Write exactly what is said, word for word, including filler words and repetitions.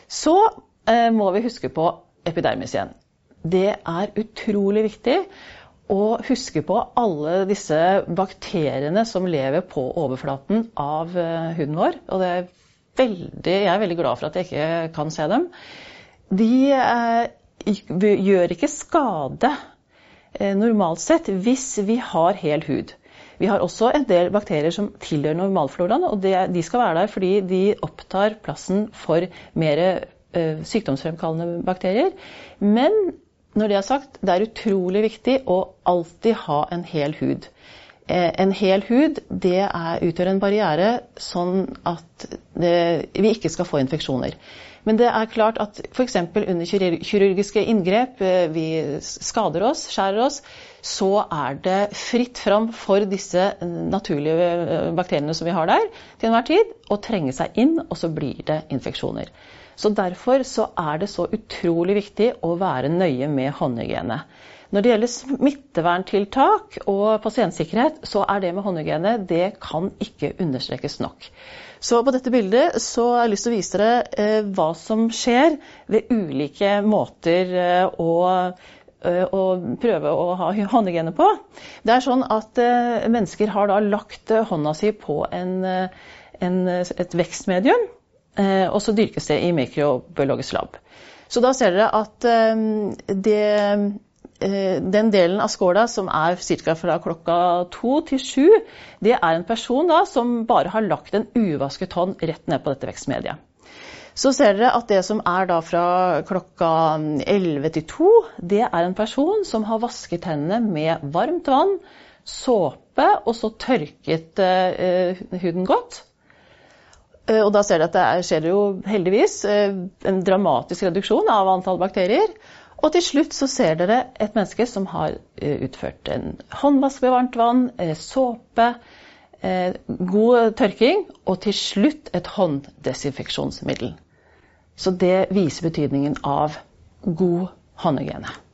Så eh, må vi huske på epidermis igjen. Det er utrolig viktig å huske på alle disse bakteriene som lever på overflaten av uh, huden vår. Og det er veldig, jeg er veldig glad for at jeg ikke kan se dem. De uh, gjør ikke skade uh, normalt sett hvis vi har hel hud. Vi har også en del bakterier som tilhører normalfloraen, og det, de skal være der fordi de opptar plassen for mer uh, sykdomsfremkallende bakterier. Men når det er sagt, det er utrolig viktig å alltid ha en hel hud. Eh, en hel hud, det er, utgjør en barriere sånn at det, vi ikke skal få infeksjoner. Men det er klart at for eksempel under kirurgiske inngrep, eh, vi skader oss, skjærer oss, så er det fritt fram for disse naturlige bakteriene som vi har der til enhver tid, å trenge seg inn, og så blir det infeksjoner. Så derfor så er det så utrolig viktig å være nøye med håndhygiene. Når det gjelder smitteverntiltak og pasientsikkerhet, så er det med håndhygiene, det kan ikke understrekes nok. Så på dette bildet så har jeg lyst til å vise dere eh, hva som skjer ved ulike måter eh, å, eh, å prøve å ha håndhygiene på. Det er sånn at eh, mennesker har da lagt hånda si på en, en, et vekstmedium, og så dyrkes det i mikrobiologisk lab. Så da ser dere at det, den delen av skåla som er cirka fra klokka to til sju, det er en person da som bare har lagt en uvasket hånd rett ned på dette vekstmediet. Så ser dere at det som er da fra klokka elleve til to, det er en person som har vasket hendene med varmt vann, såpe, og så tørket uh, huden godt. Og da ser dere at det er, skjer det jo heldigvis en dramatisk reduksjon av antall bakterier. Og til slutt så ser dere et menneske som har utført en håndvask med varmt vann, såpe, god tørking, og til slutt et hånddesinfeksjonsmiddel. Så det viser betydningen av god håndhygiene.